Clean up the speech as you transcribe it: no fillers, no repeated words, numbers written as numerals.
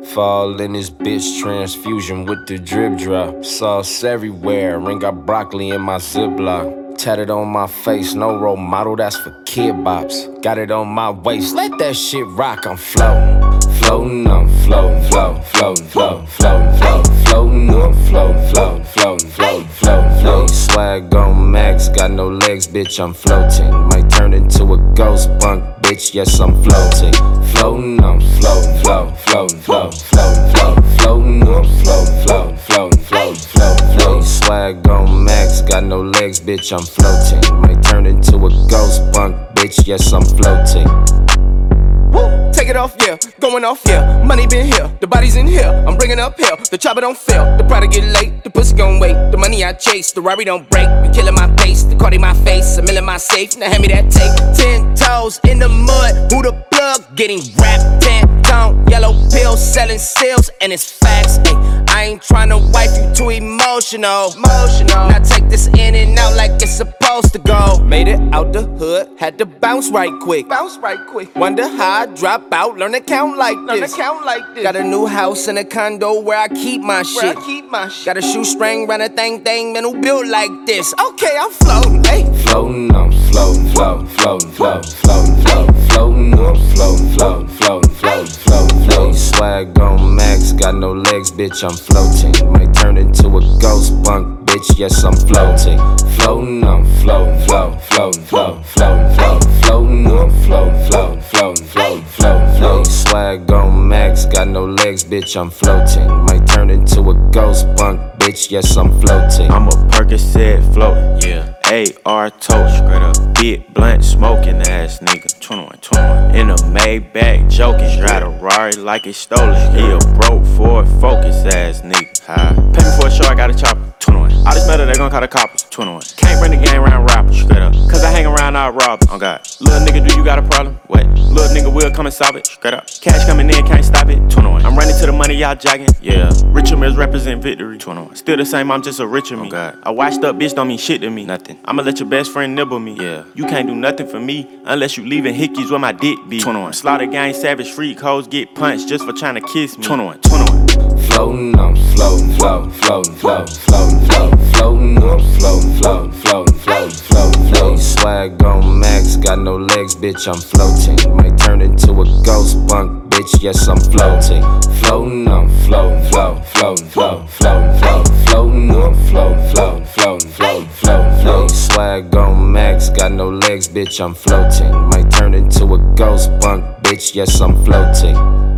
Fall in this bitch transfusion with the drip drop. Sauce everywhere, ring got broccoli in my Ziploc. Tatted on my face, no role model, that's for kid bops. Got it on my waist, let that shit rock, I'm floating. Floating, I'm floating, floating, floating, floating, floating, floating, floating, I'm floating, floating, floating, floating, floating, floating. Swag on max, got no legs, bitch, I'm floating. Might turn into a ghost punk, bitch, yes, I'm floating. Floating, I'm floating, floating, floating, floating, floating, floating, floating, I'm floating, floating, floating, floating, floating, floating. Swag on max, got no legs, bitch, I'm floating. Might turn into a ghost punk, bitch, yes, I'm floating. Woo, take it off, yeah, going off, yeah. Money been here, the body's in here. I'm bringing up here, the chopper don't fail. The product get late, the pussy gon' wait. The money I chase, the Rari don't break. Be killing my pace, the Cardi my face, a mill in my safe. Now hand me that tape. 10 toes in the mud, who the plug? Getting wrapped, 10 tone, yellow pills, selling stills, and it's facts. Ay, I ain't tryna wipe you too emotional. Now take this in and out like it's supposed to go. Made it out the hood, had to bounce right quick. Wonder how I drop out, learn to count like this. Got a new house and a condo where I keep my shit. Got a shoestring, run a thing, man, who built like this. Okay, I'm floating, ayy. Floating, I'm floating, floating, floating, floating, floating, floating, floating, I'm floating, floating, floating, floating, floating, floating. Swag on max, got no legs, bitch, I'm floating. Might turn into a ghost punk, bitch, yes, I'm floating. Floating, I'm floating, floating, floating, floating, floating, floating, floating, I'm floating, floating, floating, floating, floating, floating. Swag on max, got no legs, bitch, I'm floating. Might turn into a ghost punk, bitch, yes, I'm floating. I'm a Percocet floating, yeah. AR toast, straight up. Big blunt smoking ass nigga. 21. In a Maybach joking. Drive a Rari like it's stolen. He a broke Ford Focus ass nigga. Pay me for a show, I got a chopper. 21. All this metal, they gon' call the coppers. 21. Can't bring the gang around rappers. Straight up. Cause I hang around all robbers. Oh God. Little nigga, do you got a problem? What? Little nigga will come and solve it. Straight up. Cash coming in, can't stop it. 21. I'm running to the money, y'all jogging. Yeah. Richer Mills represent victory. 21. Still the same, I'm just a richer me. Oh God. A washed up bitch don't mean shit to me. Nothing. I'ma let your best friend nibble me. Yeah. You can't do nothing for me unless you leaving hickeys where my dick be. 21. Slaughter gang, savage freak, hoes get punched just for trying to kiss me. 21. Floating, I'm floating, floating, floating, floating, floating, floating, floating, I'm floating, floating, floating, floating, floating, floating. Swag on max, got no legs, bitch, I'm floating. Might turn into a ghost punk, bitch, yes, I'm floating. Floating, I'm floating, floating, floating, floating, floating, floating, floating, I'm floating, floating, floating, floating, floating, floating. Swag on max, got no legs, bitch, I'm floating. Might turn into a ghost punk, bitch, yes, I'm floating.